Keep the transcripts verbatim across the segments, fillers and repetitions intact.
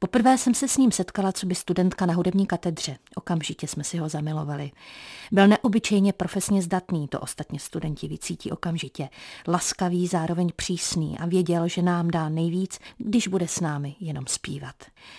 Poprvé jsem se s ním setkala coby studentka na hudební katedře. Okamžitě jsme si ho zamilovali. Byl neobyčejně profesně zdatný, to ostatně studenti vycítí okamžitě. Laskavý, zároveň přísný a věděl, že nám dá nejvíc, když bude s námi jenom zpívat.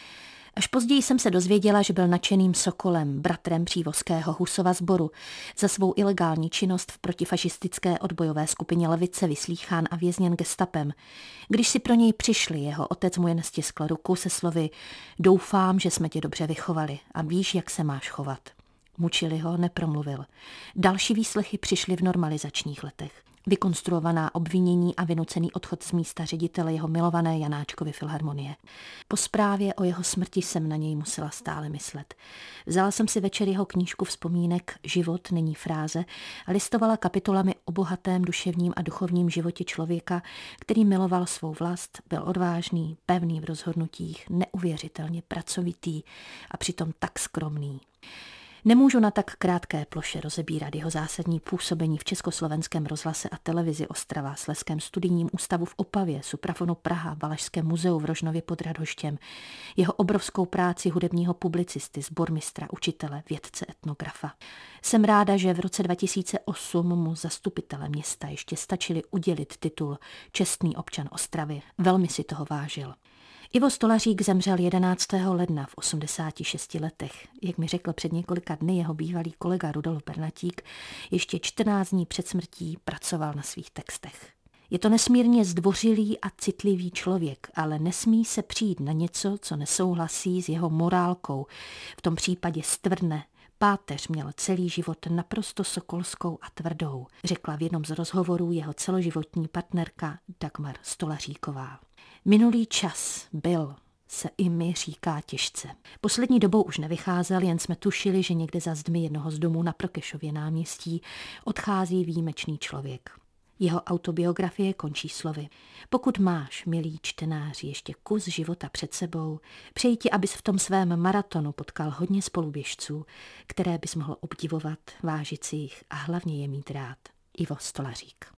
Až později jsem se dozvěděla, že byl nadšeným sokolem, bratrem přívozského Husova sboru. Za svou ilegální činnost v protifašistické odbojové skupině Levice vyslýchán a vězněn gestapem. Když si pro něj přišli, jeho otec mu jen stiskl ruku se slovy: "Doufám, že jsme tě dobře vychovali a víš, jak se máš chovat." Mučili ho, nepromluvil. Další výslechy přišly v normalizačních letech. Vykonstruovaná obvinění a vynucený odchod z místa ředitele jeho milované Janáčkovy filharmonie. Po zprávě o jeho smrti jsem na něj musela stále myslet. Vzala jsem si večer jeho knížku vzpomínek Život není fráze a listovala kapitolami o bohatém duševním a duchovním životě člověka, který miloval svou vlast, byl odvážný, pevný v rozhodnutích, neuvěřitelně pracovitý a přitom tak skromný. Nemůžu na tak krátké ploše rozebírat jeho zásadní působení v Československém rozhlase a televizi Ostrava, Slezském studijním ústavu v Opavě, Suprafonu Praha, Valašském muzeu v Rožnově pod Radhoštěm, jeho obrovskou práci hudebního publicisty, sbormistra, učitele, vědce, etnografa. Jsem ráda, že v roce dva tisíce osm mu zastupitelé města ještě stačili udělit titul Čestný občan Ostravy. Velmi si toho vážil. Ivo Stolařík zemřel jedenáctého ledna v osmdesáti šesti letech. Jak mi řekl před několika dny jeho bývalý kolega Rudolf Bernatík, ještě čtrnáct dní před smrtí pracoval na svých textech. Je to nesmírně zdvořilý a citlivý člověk, ale nesmí se přijít na něco, co nesouhlasí s jeho morálkou. V tom případě stvrdne. Páteř měl celý život naprosto sokolskou a tvrdou, řekla v jednom z rozhovorů jeho celoživotní partnerka Dagmar Stolaříková. Minulý čas byl, se i mi říká těžce. Poslední dobou už nevycházel, jen jsme tušili, že někde za zdmi jednoho z domů na Prokešově náměstí odchází výjimečný člověk. Jeho autobiografie končí slovy: "Pokud máš, milý čtenáři, ještě kus života před sebou, přeji ti, abys v tom svém maratonu potkal hodně spoluběžců, které bys mohl obdivovat, vážit si jich a hlavně je mít rád." Ivo Stolařík.